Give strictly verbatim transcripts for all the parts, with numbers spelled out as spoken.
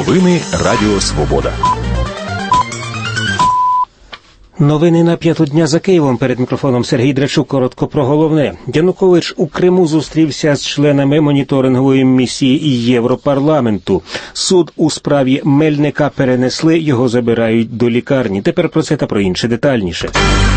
Новини Радіо Свобода. Новини на п'яту дня за Києвом. Перед мікрофоном Сергій Драчук. Коротко про головне. Янукович у Криму зустрівся з членами моніторингової місії Європарламенту. Суд у справі Мельника перенесли, його забирають до лікарні. Тепер про це та про інше детальніше.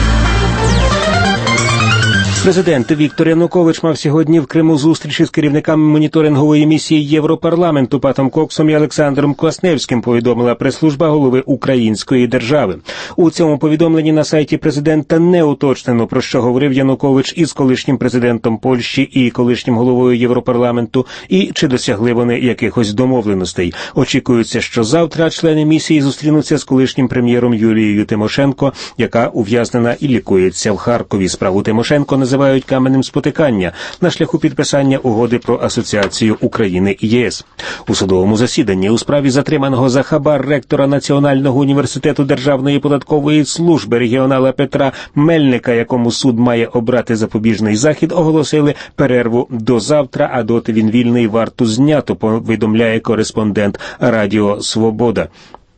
Президент Віктор Янукович мав сьогодні в Криму зустрічі з керівниками моніторингової місії Європарламенту Патом Коксом і Олександром Квасневським, повідомила прес-служба голови української держави. У цьому повідомленні на сайті президента не уточнено, про що говорив Янукович із колишнім президентом Польщі і колишнім головою Європарламенту, і чи досягли вони якихось домовленостей. Очікується, що завтра члени місії зустрінуться з колишнім прем'єром Юлією Тимошенко, яка ув'язнена і лікується в Харкові. Справу Тимошенко називають каменем спотикання на шляху підписання угоди про асоціацію України і ЄС. У судовому засіданні у справі затриманого за хабар ректора Національного університету Державної податкової служби регіонала Петра Мельника, якому суд має обрати запобіжний захід, оголосили перерву до завтра, а доти він вільний, варту знято, повідомляє кореспондент Радіо Свобода.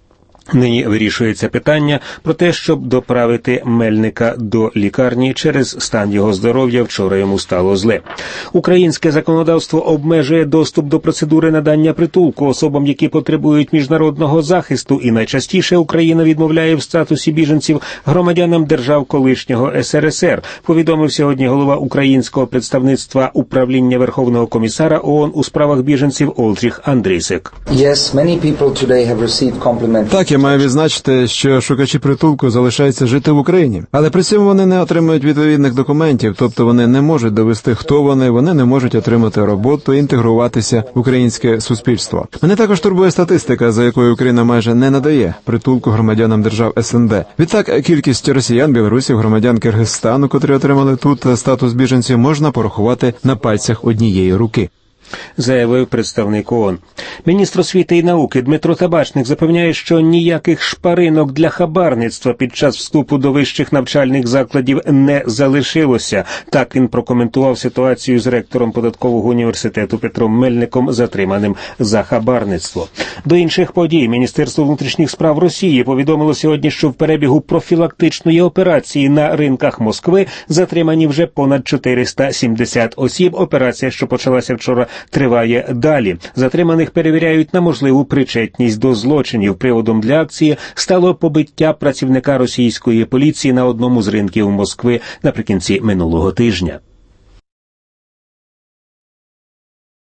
Нині вирішується питання про те, щоб доправити Мельника до лікарні через стан його здоров'я. Вчора йому стало зле. Українське законодавство обмежує доступ до процедури надання притулку особам, які потребують міжнародного захисту, і найчастіше Україна відмовляє в статусі біженців громадянам держав колишнього ес ер ес ер, повідомив сьогодні голова українського представництва управління Верховного комісара ООН у справах біженців Олдріх Андрійсек. Yes, many people today have received compliments. Так, я маю відзначити, що шукачі притулку залишаються жити в Україні. Але при цьому вони не отримують відповідних документів, тобто вони не можуть довести, хто вони, вони не можуть отримати роботу, інтегруватися в українське суспільство. Мене також турбує статистика, за якою Україна майже не надає притулку громадянам держав ес ен де. Відтак, кількість росіян, білорусів, громадян Киргизстану, котрі отримали тут статус біженців, можна порахувати на пальцях однієї руки, заявив представник ООН. Міністр освіти і науки Дмитро Табачник запевняє, що ніяких шпаринок для хабарництва під час вступу до вищих навчальних закладів не залишилося. Так він прокоментував ситуацію з ректором податкового університету Петром Мельником, затриманим за хабарництво. До інших подій Міністерство внутрішніх справ Росії повідомило сьогодні, що в перебігу профілактичної операції на ринках Москви затримані вже понад чотириста сімдесят осіб. Операція, що почалася вчора, триває далі. Затриманих перевіряють на можливу причетність до злочинів. Приводом для акції стало побиття працівника російської поліції на одному з ринків Москви наприкінці минулого тижня.